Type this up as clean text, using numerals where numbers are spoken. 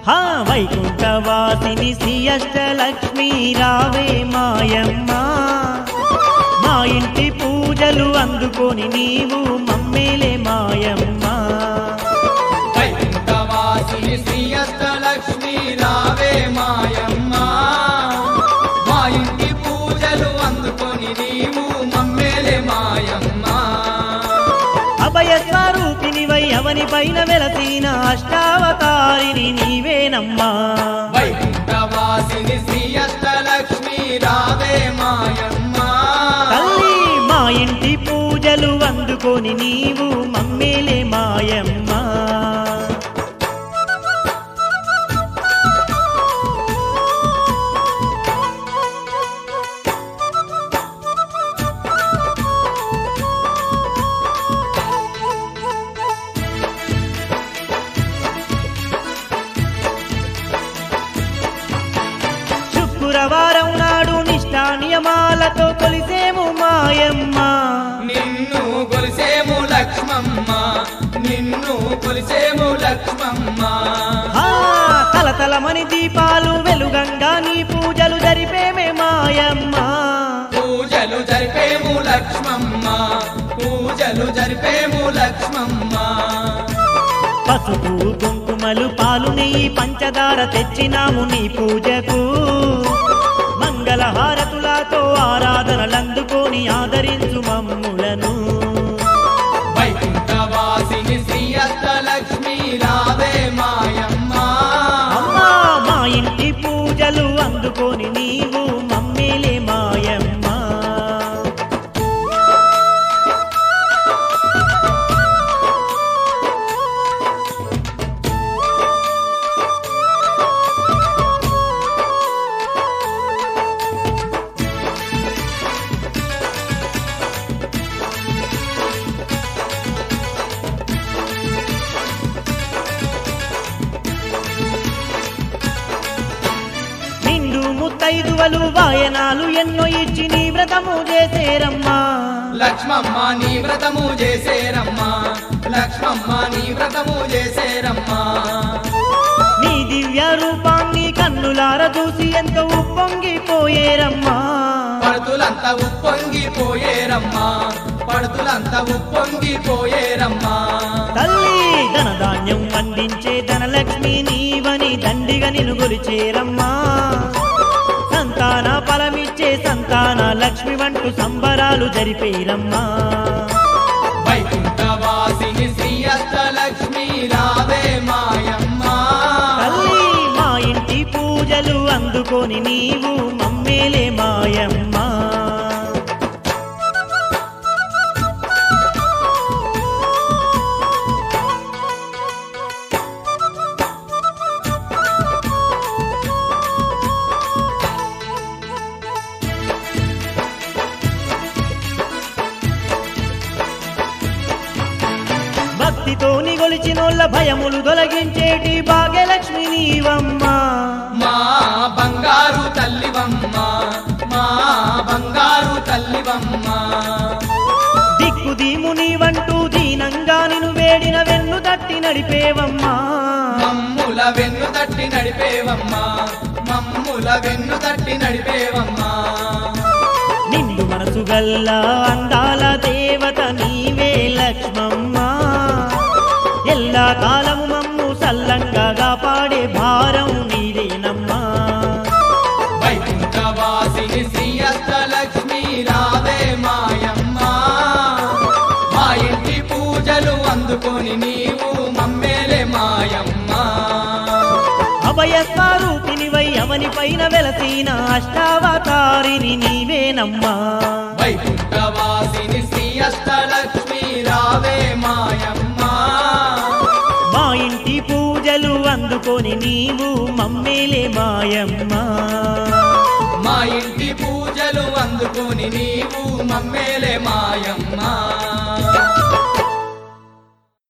హా వైకుంఠవాసిని శ్రీ అష్టలక్ష్మి రావే మాయమ్మ మా ఇంటి పూజలు అందుకొని నీవు మమ్మేలే మాయమ్మ వైకుంఠవాసిని శ్రీ అష్టలక్ష్మి రావే మాయమ్మ మా ఇంటి పూజలు అందుకొని నీవు మమ్మేలే మాయమ్మ అభయ స్వరూపినివై అవని పైన వెలసిన అష్టావతారిని నీవేనమ్మా వైకుంఠవాసిని శ్రీ అష్టలక్ష్మి రావే మాయమ్మ తల్లి మా ఇంటి పూజలు అందుకొని నీవు మమ్మేలే మాయమ్మ శుక్రవారం నాడు నిష్ఠా నియమాలతో కొలిసేము మాయమ్మ నిన్ను కొలిసేము లక్ష్మమ్మ నిన్ను కొలిసేము లక్ష్మమ్మ తలతలమని దీపాలు వెలుగంగా నీ పూజలు జరిపేమే మాయమ్మ పూజలు జరిపేము లక్ష్మమ్మ పూజలు జరిపేము లక్ష్మమ్మ పసుపు కుంకుమలు పాలు నెయ్యి పంచదార తెచ్చినాము నీ పూజకు మంగళహారతులతో ఆరాధనలందుకొని ఆదరించు మమ్ములను వైకుంఠవాసిని శ్రీ అష్టలక్ష్మి రావే మాయమ్మ అమ్మా మా ఇంటి పూజలు అందుకొని నీవు మమ్మేలే మాయమ్మ నిండు ముత్తైదువలు వాయనాలు ఎన్నో ఇచ్చి నీ వ్రతము చేసేరమ్మా లక్ష్మమ్మ నీ వ్రతము చేసేరమ్మా లక్ష్మమ్మ నీ వ్రతము చేసేరమ్మా నీ దివ్య రూపాన్ని కన్నులార చూసి ఎంతో ఉప్పొంగిపోయేరమ్మా పడుతులంతా ఉప్పొంగిపోయేరమ్మా పడుతులంతా ఉప్పొంగిపోయేరమ్మా తల్లి ధనధాన్యం అందించే ధనలక్ష్మి నీవని దండిగా నిన్ను కొలిచేరమ్మా సంతాన ఫలమిచ్చే సంతాన లక్ష్మి వంటూ సంబరాలు జరిపేరమ్మా వైకుంఠవాసిని శ్రీ అష్టలక్ష్మి రావే మాయమ్మ తల్లి మా ఇంటి పూజలు అందుకొని నీవు మమ్మేలే మాయమ్మ భక్తితోని గొలిచినోళ్ళ భయములు తొలగించేటి భాగ్యలక్ష్మి నీవమ్మ మా బంగారు తల్లివమ్మ మా బంగారు తల్లివమ్మ దిక్కు దీము నీవంటూ దీనంగా నిన్ను వేడిన వెన్ను తట్టి నడిపేవమ్మా మమ్ముల వెన్ను తట్టి నడిపేవమ్మా మమ్ముల వెన్ను తట్టి నడిపేవమ్మా నిండు మనసు గల్లా అందాల దేవత నీవే లక్ష్మమ్మ ఎల్లా కాలము మమ్ము సల్లంగా కాపాడే భారం నీదేనమ్మా వైకుంఠవాసిని శ్రీ అష్టలక్ష్మి రావే మాయమ్మ మా ఇంటి పూజలు అందుకొని నీవు మమ్మేలే మాయమ్మ అభయ స్వరూపినివై అవని పైన వెలసిన అష్టావతారిని నీవేనమ్మా వైకుంఠవాసిని శ్రీ అష్టలక్ష్మి రావే మాయమ్మ మా ఇంటి పూజలు అందుకొని నీవు మమ్మేలే మాయమ్మ మా ఇంటి పూజలు అందుకొని నీవు మమ్మేలే మాయ